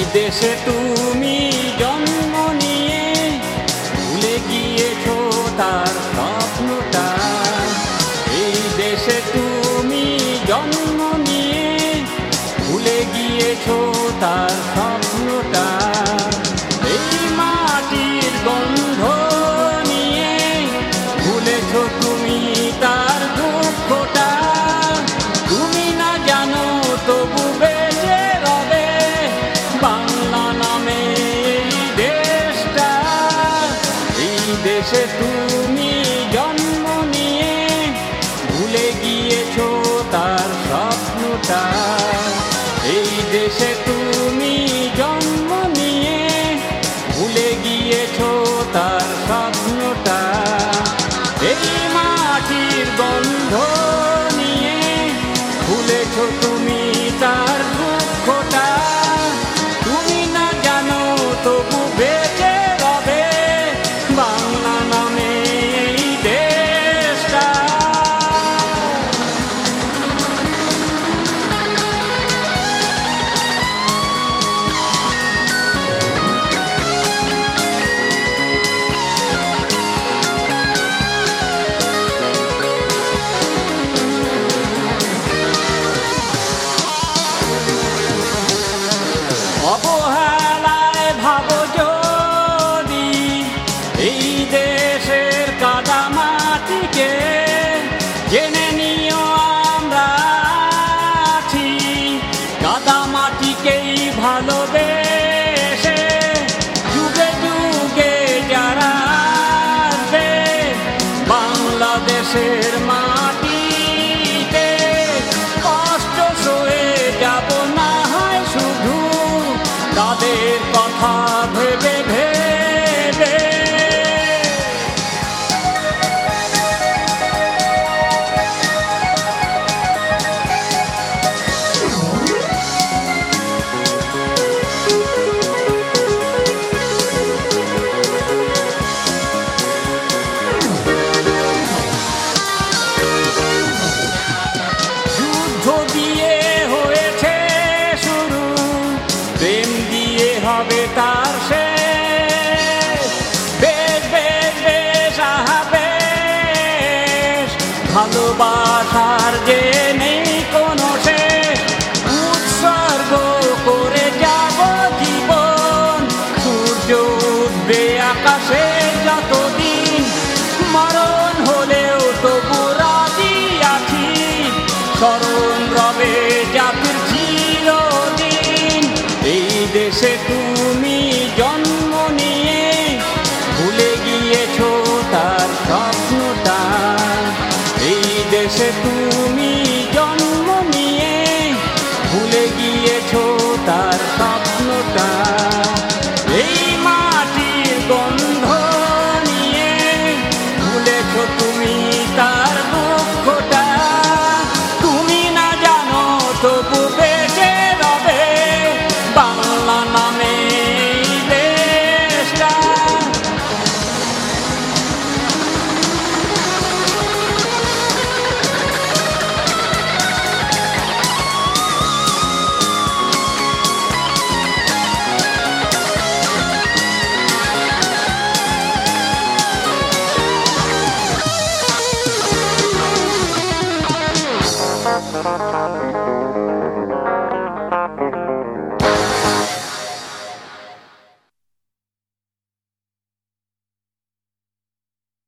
দেশে তুমি জন্ম নিয়ে ভুলে গিয়েছো তার স্বপ্নটা। এই দেশে তুমি জন্ম নিয়ে ভুলে গিয়েছো তার স্বপ্নটা। এই মাটির গন্ধ নিয়ে ভুলেছো তুমি তার দুঃখটা। তুমি না জানো তবু বেঁচে রবে বাংলা নামে এই দেশটা। এই দেশে তুমি জন্ম নিয়ে ভুলে গিয়েছো তার স্বপ্নটা। এই দেশে তুমি জন্ম নিয়ে ভুলে গিয়েছো তার স্বপ্নটা। এই মাটির গন্ধ নিয়ে ভুলেছো তুমি তার দুঃখটা। তুমি না জানো তবু বেঁচে রবে বাংলা নামে এই দেশটা। অবহেলায় ভাবো যদি এই দেশের কাদা মাটিকে, জেনে নিও আমরা আছি কাদা মাটিকেই ভালোবেসে। যুগে যুগে যারা আসবে বাংলাদেশের মাটিতে, কষ্ট সয়ে যাব না হয় শুধু তাদের কথা ভেবে ভেবে। যুদ্ধ দিয়ে হয়েছে শুরু, প্রেম দিয়ে হবে তার শেষ। বেশ বেশ বেশ আহা বেশ, ভালোবাসার যে নেই কোনো শেষ। উৎসর্গ করে যাব জীবন, সূর্য উঠবে আকাশে যতদিন। মরণ হলেও তবু রাজি আছি, স্মরণ রবে জাতির চিরদিন। এই দেশে তুমি জন্ম নিয়ে ভুলে গিয়েছো তার স্বপ্নটা। এই দেশে তুমি জন্ম নিয়ে ভুলে গিয়েছো তার স্বপ্নটা। এই মাটির গন্ধ নিয়ে ভুলেছো তুমি তার দুঃখটা। তুমি না জানো তবু বেঁচে রবে বাংলা নামে এই দেশটা।